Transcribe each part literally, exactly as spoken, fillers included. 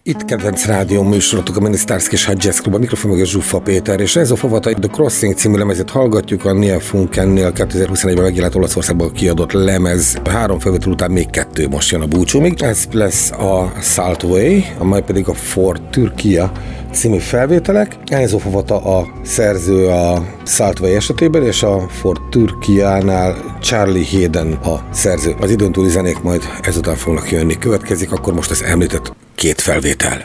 Itt kedvenc rádió műsorotok a Minisztárszki és Jazz Club, a mikrofon meg a Zsuffa Péter, és Renzo Favata The Crossing című lemezet hallgatjuk, a Neil Funkennél kétezer-huszonegyben megjelent Olaszországban kiadott lemez. Három felvétel után még kettő most jön a búcsúmig. Ez lesz a Saltway, amely pedig a For Türkiye című felvételek. Renzo Favata a szerző a Saltway esetében, és a For Türkiye-nál Charlie Hayden a szerző. Az időn túli zenék majd ezután fognak jönni. Következik akkor most az említett két felvétel.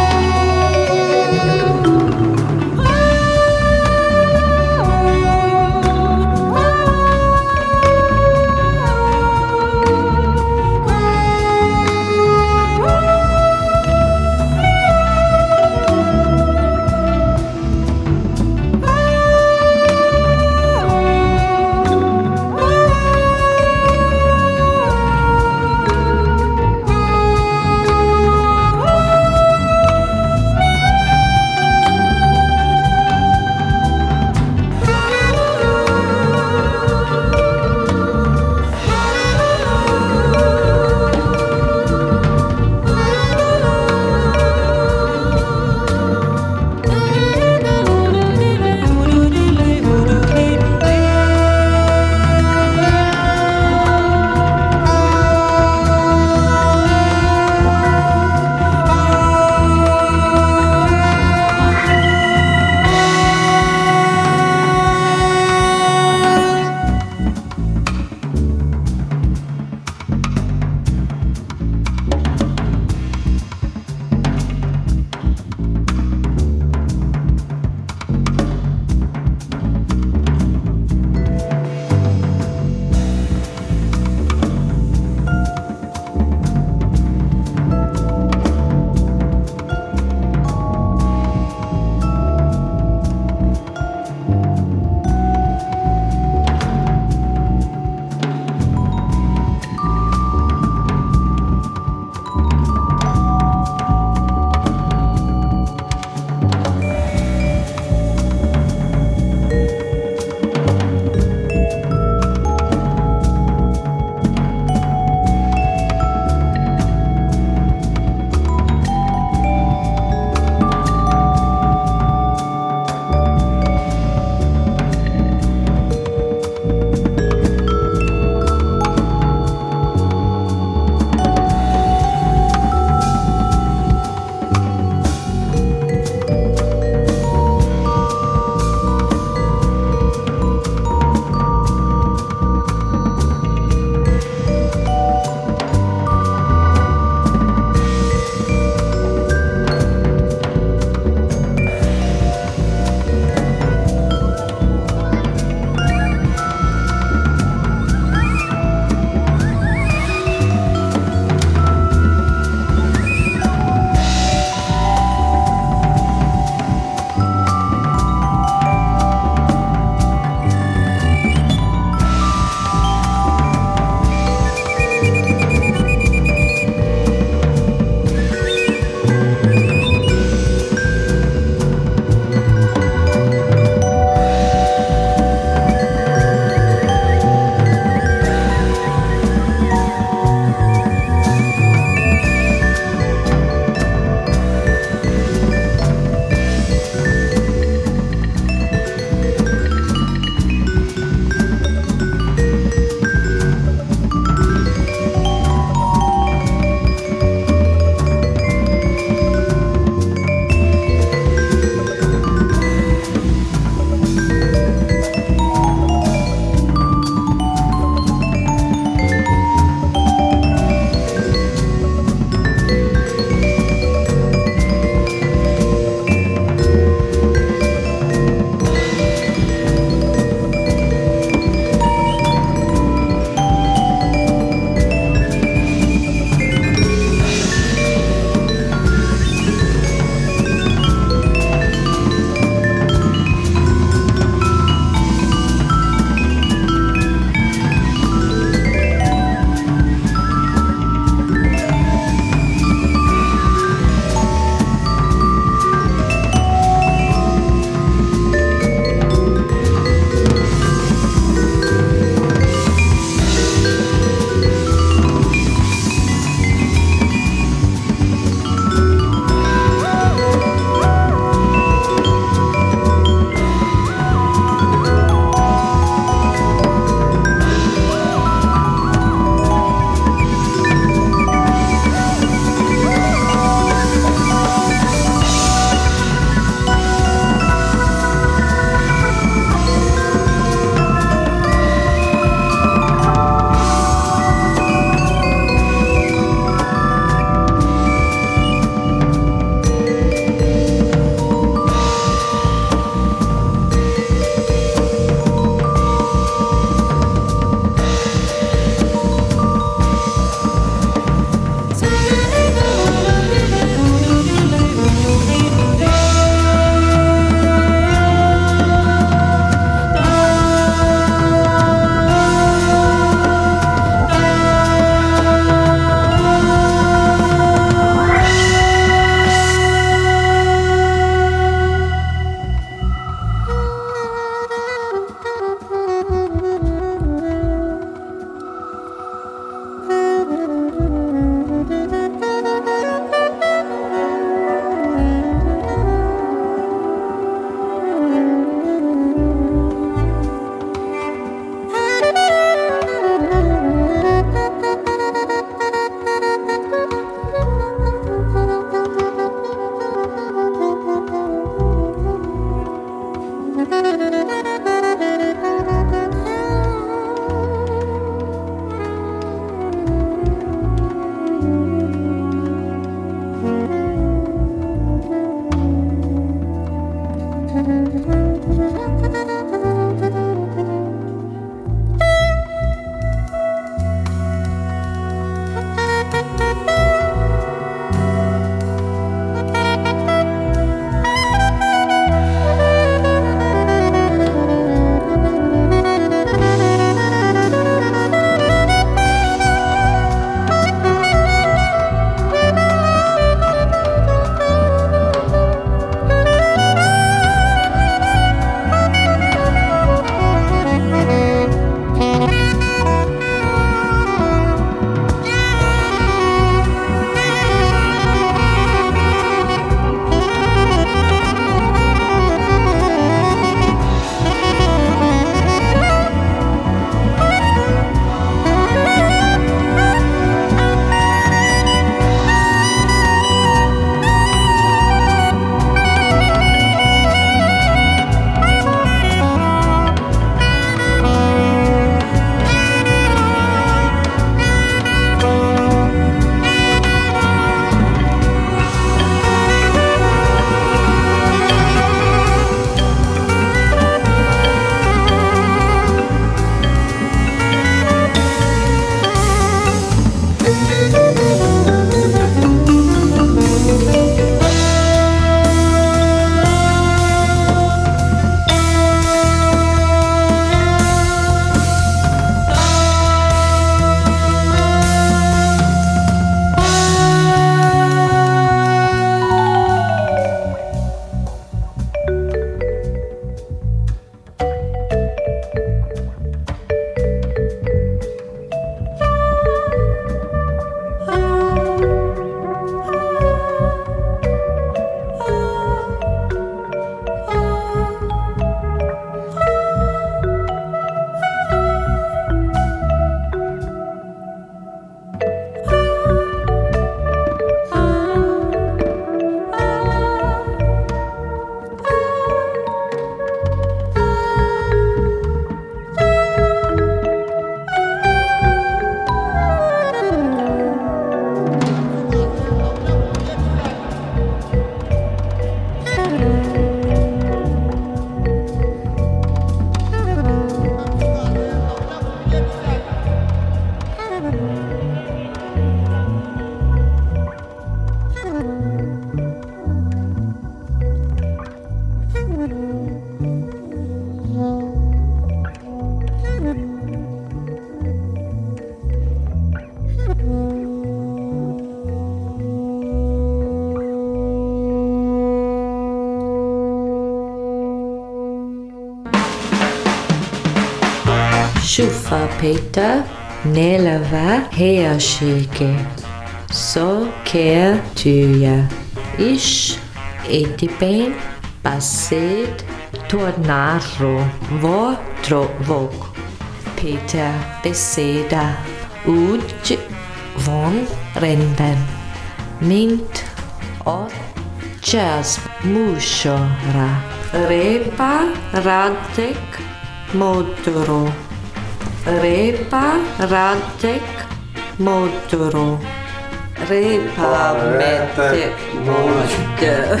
Shufa Peter Nelava Heashike So Kea Tuya Ish Etipain Basid Tornaro Votro Vok Peter Beseda Uj Von Renden Mint Ot Jas Mushora Repa Radek Modro Repa Radek Modro Repa Medek Modro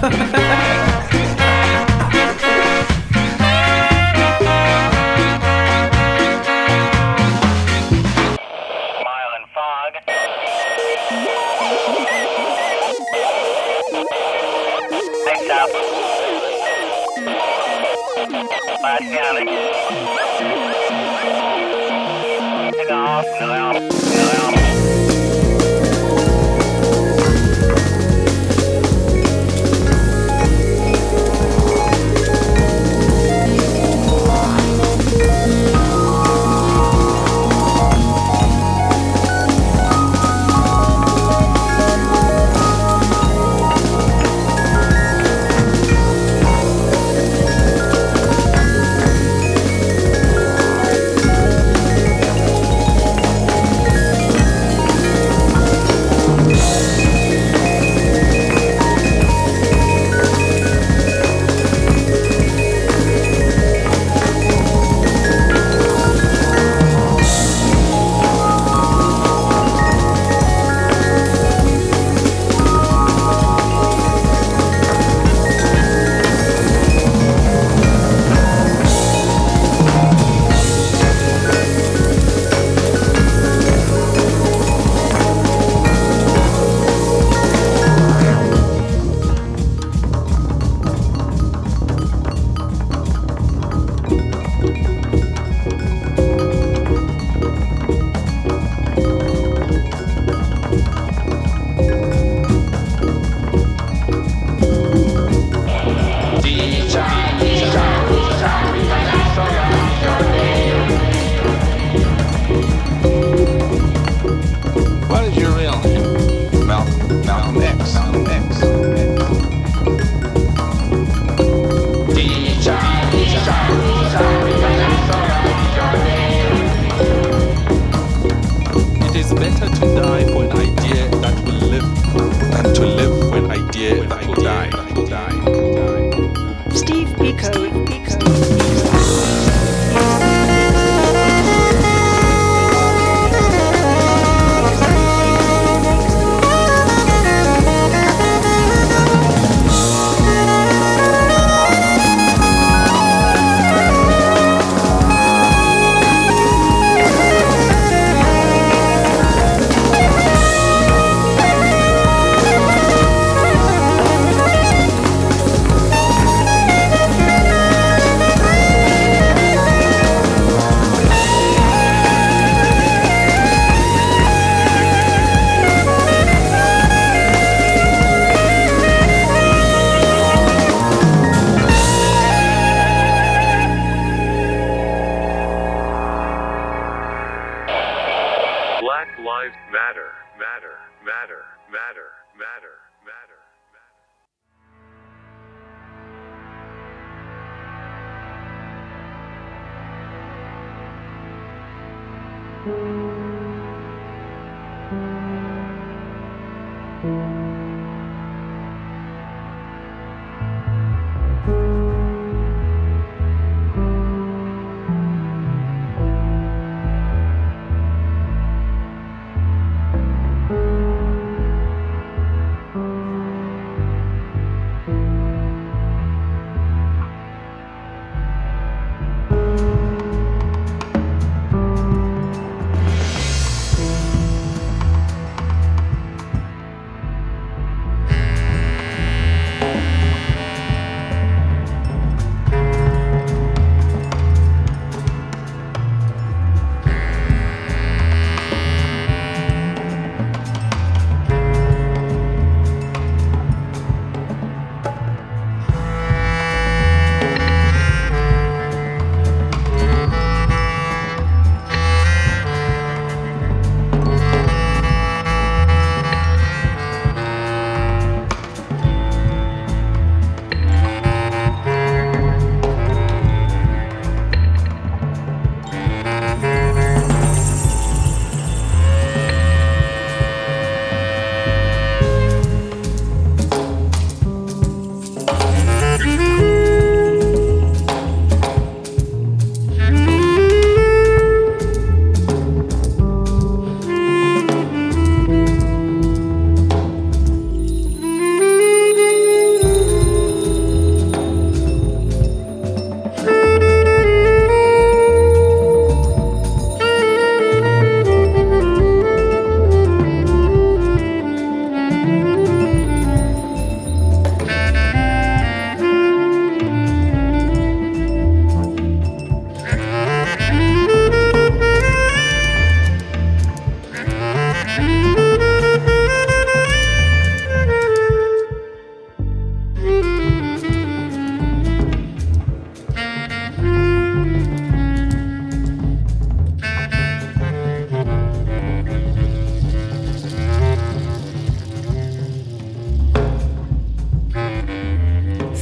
Scanning. Take off. No help. No help.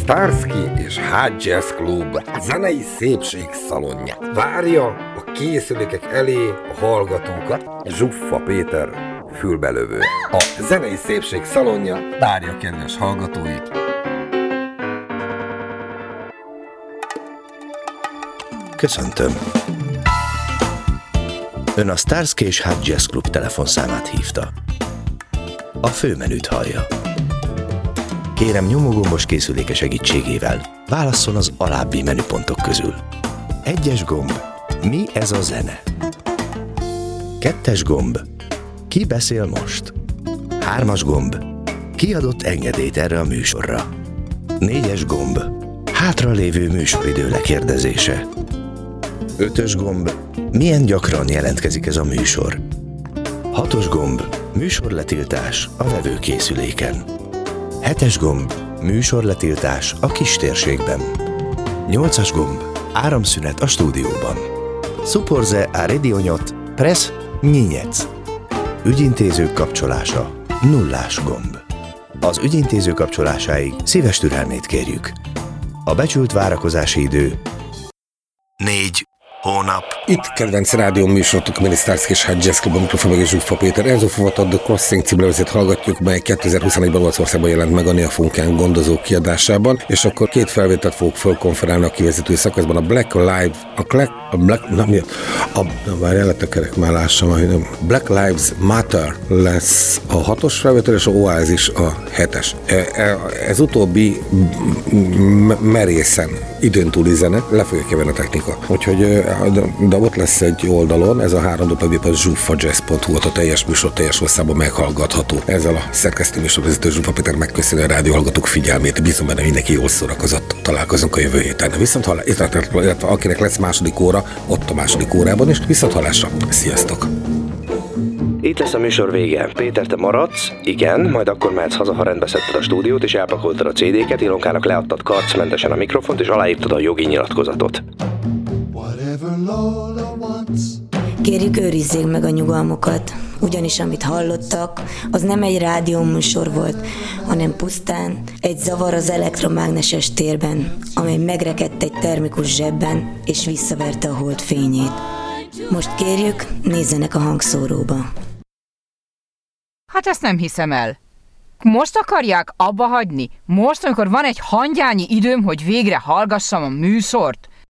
Starsky és Hot Jazz Club zenei szépség szalonja várja a készülékek elé a hallgatókat. Zsuffa Péter fülbelövő. A zenei szépség szalonja várja kedves hallgatóit. Köszöntöm. Ön a Starsky és Hot Jazz Club telefonszámát hívta. A főmenüt hallja. Kérem, nyomógombos készüléke segítségével válasszon az alábbi menüpontok közül. Egyes gomb. Mi ez a zene? Kettes gomb. Ki beszél most? Hármas gomb. Ki adott engedélyt erre a műsorra? Négyes gomb. Hátralévő műsoridő lekérdezése. Ötös gomb. Milyen gyakran jelentkezik ez a műsor? Hatos gomb. Műsorletiltás a vevőkészüléken. Hetes gomb. Műsorletiltás a kistérségben. Nyolcas gomb. Áramszünet a stúdióban. Supporze a redionyot, press nyínyec. Ügyintézők kapcsolása. Nullás gomb. Az ügyintéző kapcsolásáig szíves türelmét kérjük. A becsült várakozási idő négy hónap. Itt kedvenc rádió műsorotok, a Starsky és Hot Jazz Club, a mikrofon meg Zsuffa Péter. Enzo Fovata The Crossing című levezét hallgatjuk, mely kétezer-huszonegyben Olaszországban jelent meg a Nia Funkán gondozó kiadásában, és akkor két felvételt fogok fölkonferálni a kivezető szakaszban. A Black Lives, a Black, a Black, na mi, a, na már jelentekerek már lássam, hogy Black Lives Matter lesz a hatos felvétel, és a Oasis a hetes. Ez utóbbi merészen időn túli zene, le fogja keverni a technika. Úgyhogy de ott lesz egy oldalon, ez a három w pont zsuffa jazz pont hu, a teljes műsor teljes hosszában meghallgatható. Ezzel a szerkesztő műsorvezető Zsuffa Péter megköszönő a rádióhallgatók figyelmét, bízom benne mindenki jól szórakozott. Találkozunk a jövő héten. Viszont hallás, illetve akinek lesz második óra, ott a második órában is. Viszont hallásra. Sziasztok! Itt lesz a műsor vége. Péter, te maradsz? Igen, majd akkor mehetsz haza, ha rendbe szedted a stúdiót, és elpakoltad a cé dé-ket, Ilonkának leadtad karcmentesen a mikrofont, és aláírtad a jogi nyilatkozatot. Kérjük, őrizzék meg a nyugalmukat, ugyanis amit hallottak, az nem egy rádióműsor volt, hanem pusztán egy zavar az elektromágneses térben, amely megrekedt egy termikus zsebben, és visszaverte a hold fényét. Most kérjük, nézzenek a hangszóróba. Hát ezt nem hiszem el. Most akarják abba hagyni? Most, amikor van egy hangyányi időm, hogy végre hallgassam a műsort?